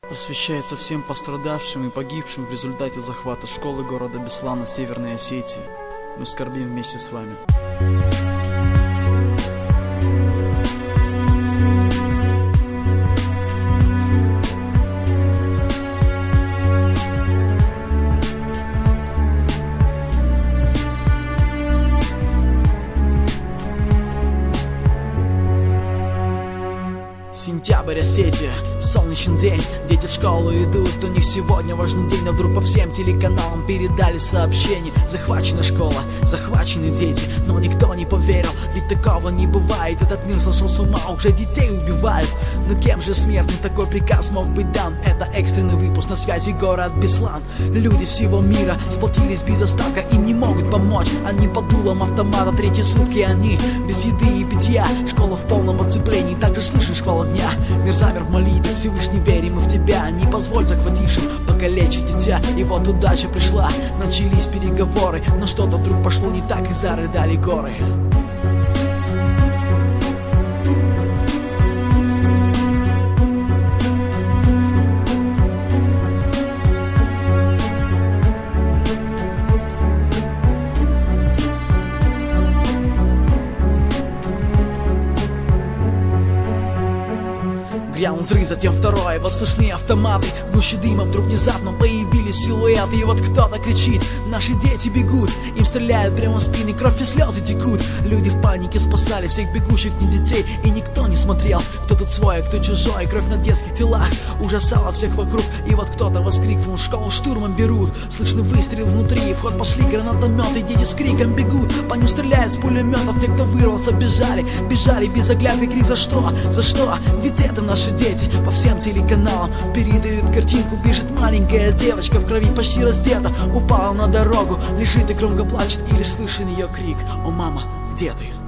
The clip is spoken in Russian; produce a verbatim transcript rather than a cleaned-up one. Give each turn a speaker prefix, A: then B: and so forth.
A: Посвящается всем пострадавшим и погибшим в результате захвата школы города Беслана Северной Осетии. Мы скорбим вместе с вами. Сентябрь, Осетия, солнечный день. Дети в школу идут, у них сегодня важный день. Но вдруг по всем телеканалам передали сообщение: захвачена школа, захвачены дети. Но никто не поверил, ведь такого не бывает. Этот мир сошел с ума, уже детей убивают. Но кем же смертный такой приказ мог быть дан? Это экстренный выпуск, на связи город Беслан. Люди всего мира сплотились без остатка, им не могут помочь. Они под дулом автомата, третьи сутки они без еды и питья. Школа в полном оцеплении, также слышен шквал огня. Мир замер в молитве, Всевышний, верим мы в тебя. Не позволь захватившим покалечить дитя. И вот удача пришла, начались переговоры. Но что-то вдруг пошло не так, и зарыдали горы. Грянул взрыв, затем второй, вот слышны автоматы. В гуще дыма вдруг внезапно появились силуэты. И вот кто-то кричит: наши дети бегут. Им стреляют прямо в спины, кровь и слезы текут. Люди в панике спасали всех бегущих к ним детей. И никто не смотрел, кто тут свой, а кто чужой. Кровь на детских телах ужасала всех вокруг. И вот кто-то воскликнул: школу штурмом берут. Слышны выстрел внутри, в ход пошли гранатометы. Дети с криком бегут, по ним стреляют с пулеметов. Те, кто вырвался, бежали, бежали без оглядки. Крик: за что, за что? Ведь это наши дети. По всем телеканалам передают картинку. Бежит маленькая девочка в крови, почти раздета. Упала на дорогу, лежит и громко плачет. И лишь слышен ее крик: о, мама, где ты?